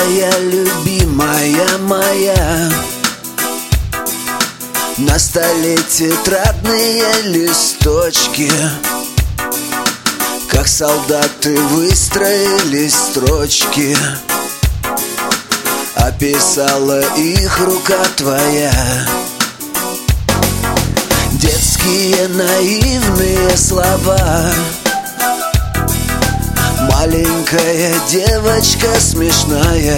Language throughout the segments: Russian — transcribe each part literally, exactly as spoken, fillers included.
Милая, любимая моя, на столе тетрадные листочки, как солдаты выстроили строчки. Описала их рука твоя. Детские наивные слова. Маленькая девочка смешная.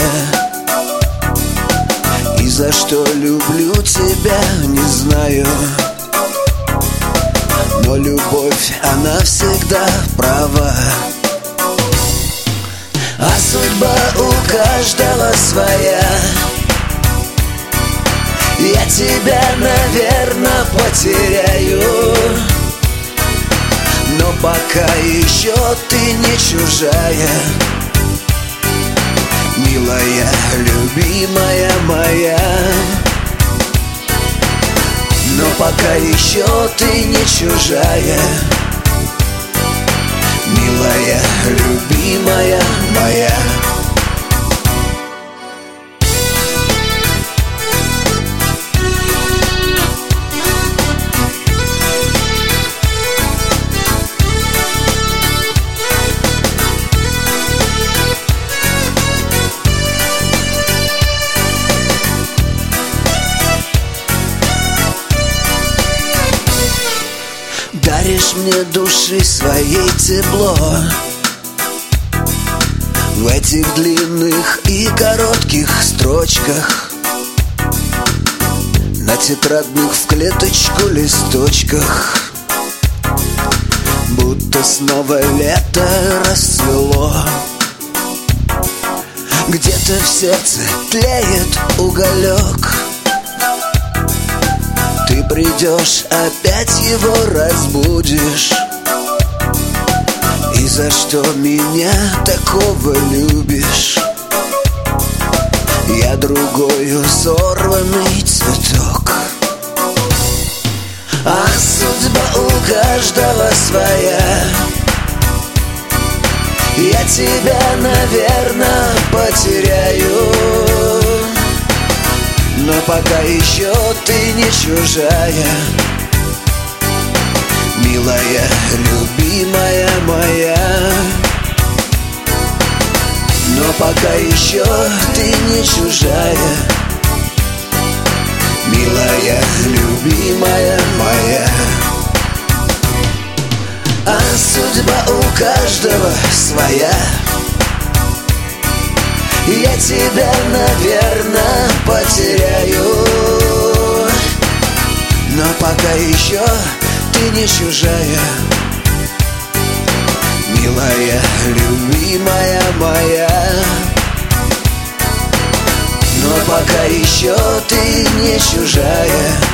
И за что люблю тебя, не знаю. Но любовь, она всегда права. А судьба у каждого своя. Я тебя, наверное, потеряю, но пока еще ты не чужая. Милая, любимая моя, но пока еще ты не чужая. Милая, любимая моя. Даришь мне души своей тепло. В этих длинных и коротких строчках, на тетрадных в клеточку листочках, будто снова лето расцвело. Где-то в сердце тлеет уголек. Ты придешь, опять его разбудишь. И за что меня такого любишь? Я другою сорванный цветок. А судьба у каждого своя. Я тебя, наверное, потеряю, но пока еще ты не чужая. Милая, любимая моя, но пока еще ты не чужая. Милая, любимая моя. А судьба у каждого своя. Я тебя, наверное, потеряю, но пока еще ты не чужая. Милая, любимая моя, но пока еще ты не чужая.